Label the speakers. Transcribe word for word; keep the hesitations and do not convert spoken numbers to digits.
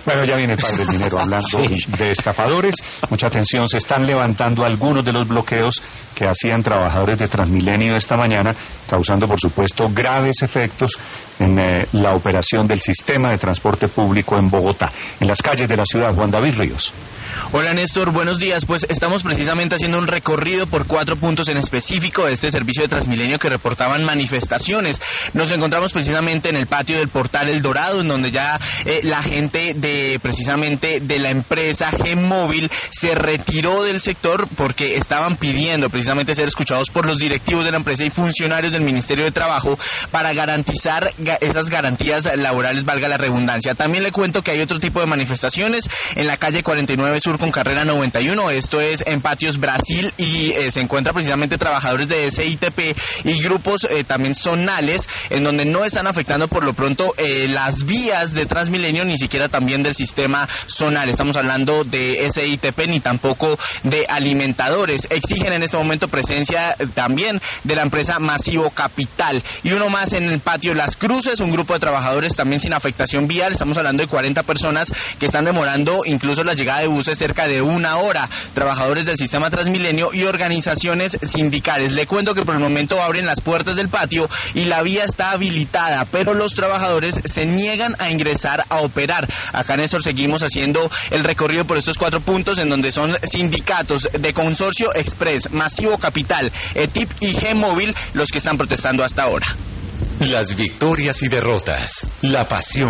Speaker 1: Bueno, ya viene el padre del dinero hablando sí. de estafadores. Mucha atención, se están levantando algunos de los bloqueos que hacían trabajadores de Transmilenio esta mañana, causando, por supuesto, graves efectos en eh, la operación del sistema de transporte público en Bogotá. En las calles de la ciudad, Juan David Ríos.
Speaker 2: Hola Néstor, buenos días. Pues estamos precisamente haciendo un recorrido por cuatro puntos en específico de este servicio de Transmilenio que reportaban manifestaciones. Nos encontramos precisamente en el patio del Portal El Dorado, en donde ya eh, la gente de precisamente de la empresa G-Móvil se retiró del sector porque estaban pidiendo precisamente ser escuchados por los directivos de la empresa y funcionarios del Ministerio de Trabajo para garantizar ga- esas garantías laborales, valga la redundancia. También le cuento que hay otro tipo de manifestaciones en la calle cuarenta y nueve Sur con carrera noventa y uno, esto es en Patios Brasil, y eh, se encuentran precisamente trabajadores de S I T P y grupos eh, también zonales, en donde no están afectando por lo pronto eh, las vías de Transmilenio, ni siquiera también del sistema zonal. Estamos hablando de S I T P ni tampoco de alimentadores. Exigen en este momento presencia eh, también de la empresa Masivo Capital. Y uno más en el patio Las Cruces, un grupo de trabajadores también sin afectación vial. Estamos hablando de cuarenta personas que están demorando incluso la llegada de buses cerca de una hora, trabajadores del sistema Transmilenio y organizaciones sindicales. Le cuento que por el momento abren las puertas del patio y la vía está habilitada, pero los trabajadores se niegan a ingresar a operar. Acá, Néstor, seguimos haciendo el recorrido por estos cuatro puntos en donde son sindicatos de Consorcio Express, Masivo Capital, E T I P y G-Móvil los que están protestando hasta ahora.
Speaker 3: Las victorias y derrotas, la pasión.